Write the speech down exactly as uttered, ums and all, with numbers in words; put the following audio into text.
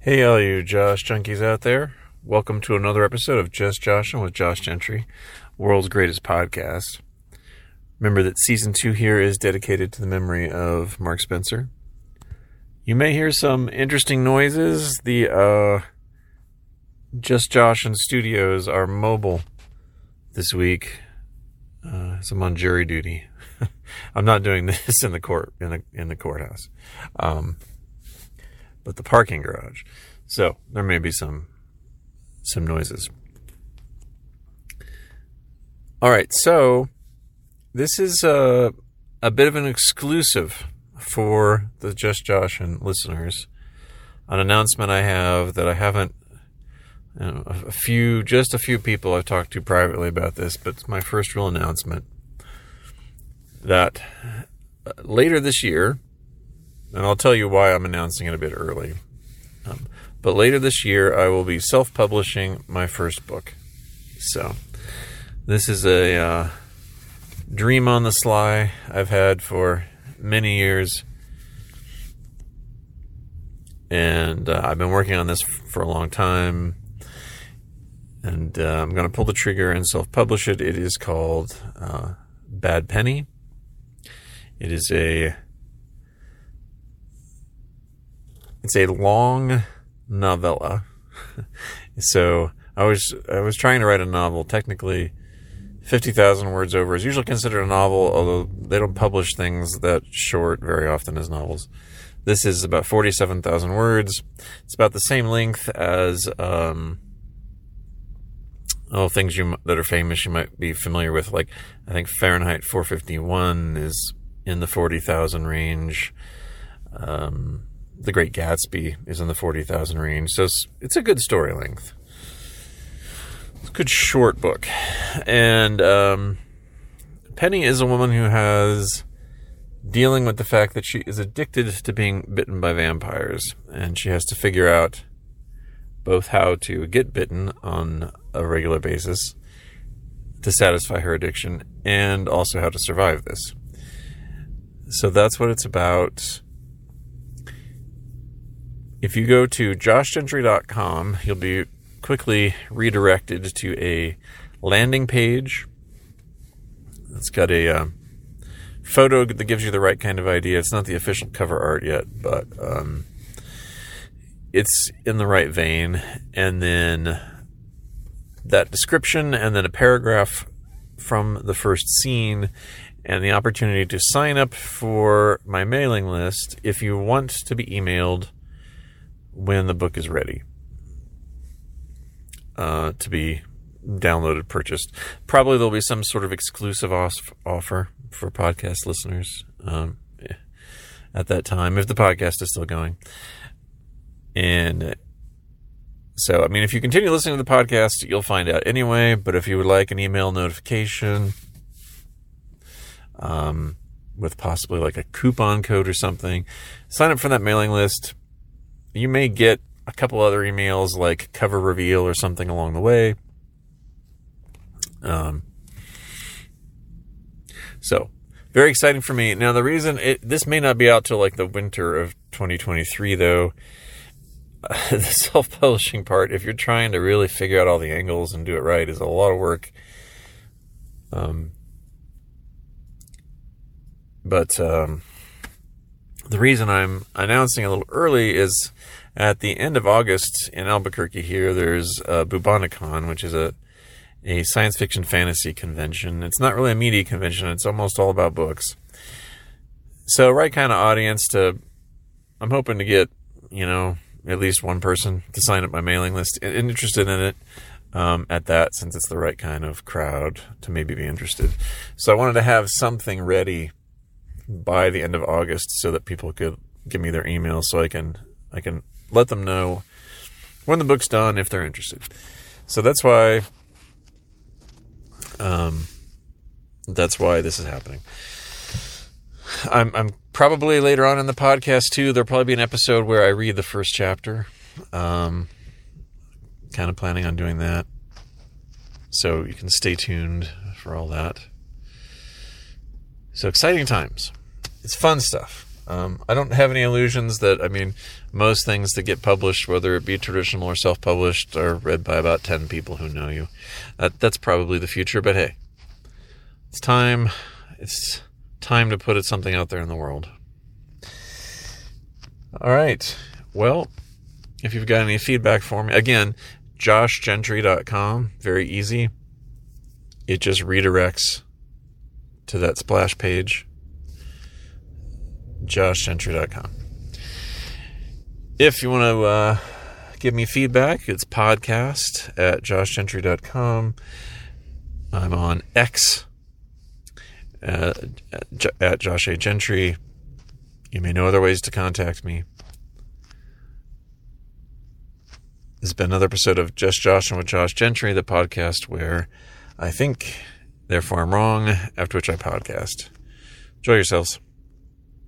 Hey, all you Josh junkies out there. Welcome to another episode of Just Joshin' with Josh Gentry, world's greatest podcast. Remember that season two here is dedicated to the memory of Mark Spencer. You may hear some interesting noises. The uh, Just Joshin' studios are mobile this week, uh, as I'm on jury duty. I'm not doing this in the court in the in the courthouse. Um, but the parking garage. So there may be some some noises. All right, so this is a, a bit of an exclusive for the Just Joshin' listeners. An announcement I have that I haven't, you know, a few, just a few people I've talked to privately about this, but it's my first real announcement that later this year, and I'll tell you why I'm announcing it a bit early. Um, but later this year, I will be self-publishing my first book. So this is a uh, dream on the sly I've had for many years. And uh, I've been working on this for a long time. And uh, I'm going to pull the trigger and self-publish it. It is called uh, Bad Penny. It is a It's a long novella. So I was I was trying to write a novel. Technically, fifty thousand words over is usually considered a novel, although they don't publish things that short very often as novels. This is about forty-seven thousand words. It's about the same length as um, oh, things you that are famous you might be familiar with. Like, I think Fahrenheit four fifty-one is in the forty thousand range. Um... The Great Gatsby is in the forty thousand range, so it's, it's a good story length. It's a good short book. And um, Penny is a woman who has dealing with the fact that she is addicted to being bitten by vampires, and she has to figure out both how to get bitten on a regular basis to satisfy her addiction, and also how to survive this. So that's what it's about. If you go to josh gentry dot com, you'll be quickly redirected to a landing page. It's got a uh, photo that gives you the right kind of idea. It's not the official cover art yet, but um, it's in the right vein. And then that description, and then a paragraph from the first scene, and the opportunity to sign up for my mailing list if you want to be emailed when the book is ready uh, to be downloaded, purchased. Probably there'll be some sort of exclusive os- offer for podcast listeners um, at that time, if the podcast is still going. And so, I mean, if you continue listening to the podcast, you'll find out anyway. But if you would like an email notification um, with possibly like a coupon code or something, sign up for that mailing list. You may get a couple other emails like cover reveal or something along the way. Um, so, very exciting for me. Now, the reason it, this may not be out till like the winter of twenty twenty-three, though, uh, the self-publishing part, if you're trying to really figure out all the angles and do it right, is a lot of work. Um, but um, the reason I'm announcing a little early is at the end of August in Albuquerque here, there's uh, Bubonicon, which is a, a science fiction fantasy convention. It's not really a media convention. It's almost all about books. So right kind of audience to, I'm hoping to get, you know, at least one person to sign up my mailing list and interested in it um, at that, since it's the right kind of crowd to maybe be interested. So I wanted to have something ready by the end of August so that people could give me their emails so I can I can let them know when the book's done if they're interested. So that's why um that's why this is happening. I'm I'm probably later on in the podcast too, there'll probably be an episode where I read the first chapter. Um kind of planning on doing that. So you can stay tuned for all that. So exciting times. It's fun stuff. Um, I don't have any illusions that, I mean, most things that get published, whether it be traditional or self-published, are read by about ten people who know you. That, that's probably the future, but hey, it's time, it's time to put it something out there in the world. All right. Well, if you've got any feedback for me, again, josh gentry dot com, very easy. It just redirects to that splash page, josh gentry dot com. If you want to uh, give me feedback, it's podcast at josh gentry dot com. I'm on X uh, at Josh A. Gentry. You may know other ways to contact me. This has been another episode of Just Joshin' with Josh Gentry, the podcast where I think, therefore I'm wrong, after which I podcast. Enjoy yourselves.